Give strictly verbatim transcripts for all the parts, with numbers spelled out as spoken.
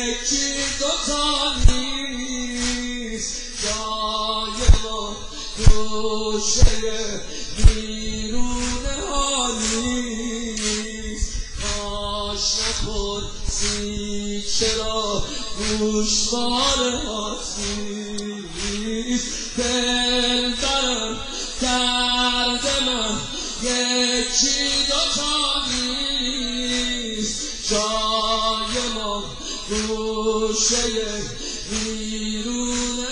یکی دوتا نیست جای ما گوشه بیرونه ها نیست کاش نپرسی چرا گوشواره ها نیست دل دارم درد من یکی دوتا نیست جای ما گوشه بیرونه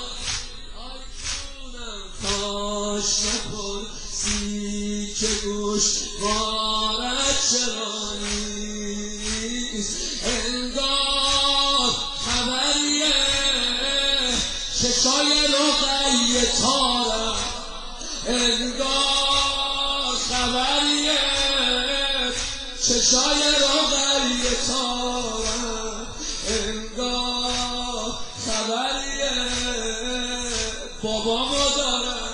کاش نپرسی که گوشوارت چرا نیست انگار خبریه چشای رقیه تارم انگار خبریه چشای رقیه تارم انگار خبریه بابامو دارم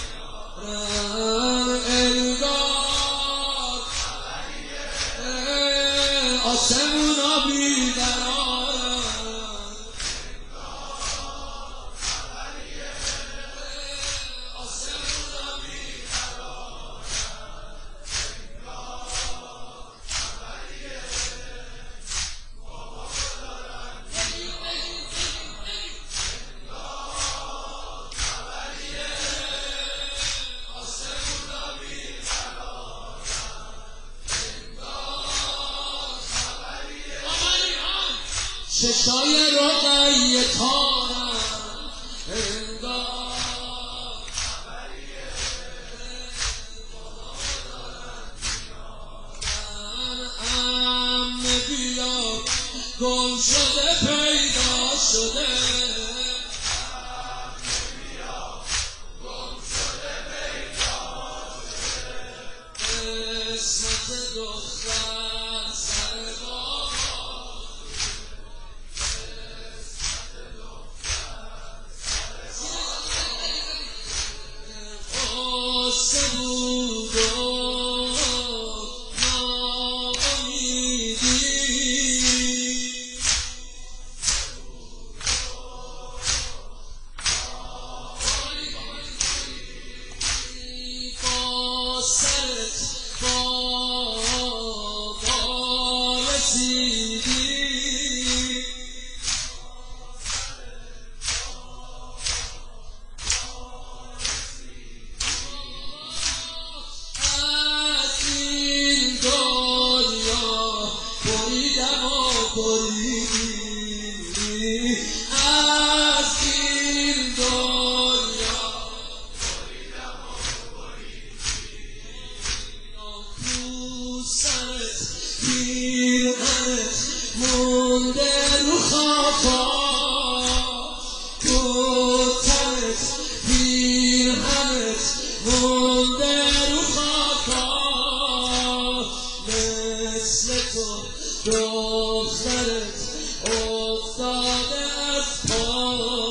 انگار خبریه آسمونا بیقرارم چشای رقیه تارم انگار خبریه عمه بیا گم شده پیدا شده قسمت دختر سر از این دنیا تو سرت پیرهنت مونده رو خاکا تو تنت پیرهنت مونده رو خاکا مثل تو دخترت افتاده از پا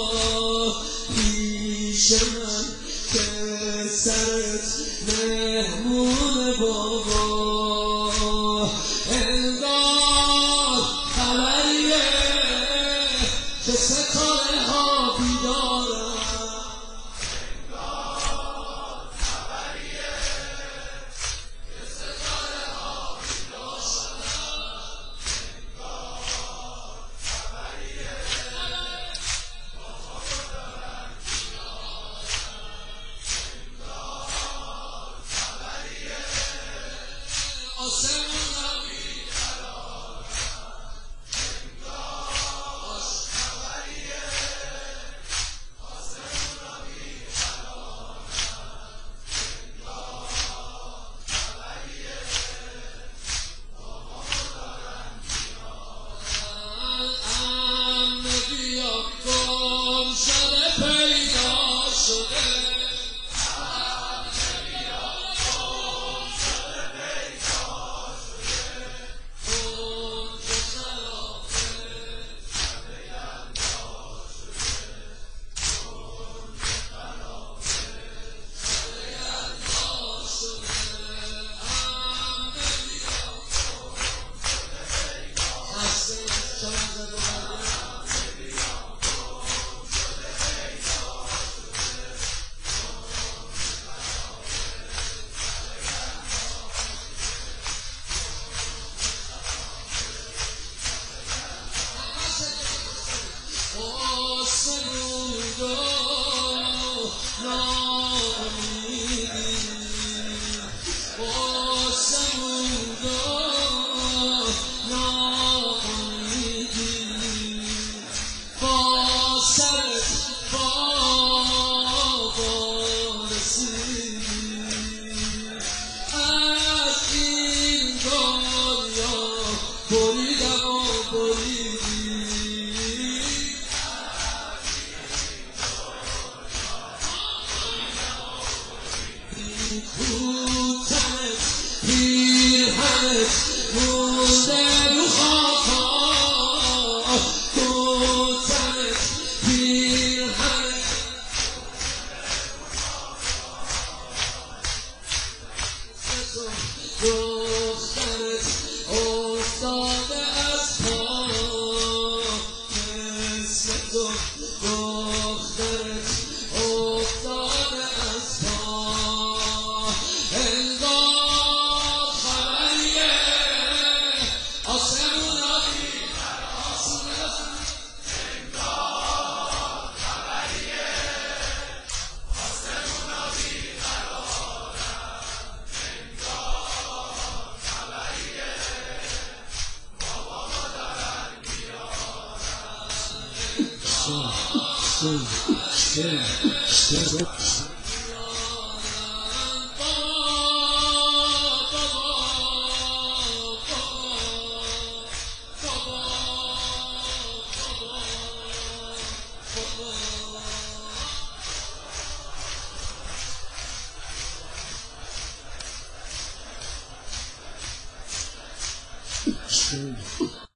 پیش من که سرت مهمون بابا انگار خبریه که ستاره ها بیدارم انگار خبریه که ستاره ها بیدار شدن سرت مونده رو خاکا تو سرت پیرهنت دخترت افتاده از پا مثل تو دخترت افتاده از پا انگار خبریه آسمونا Still, still, still, still. Still.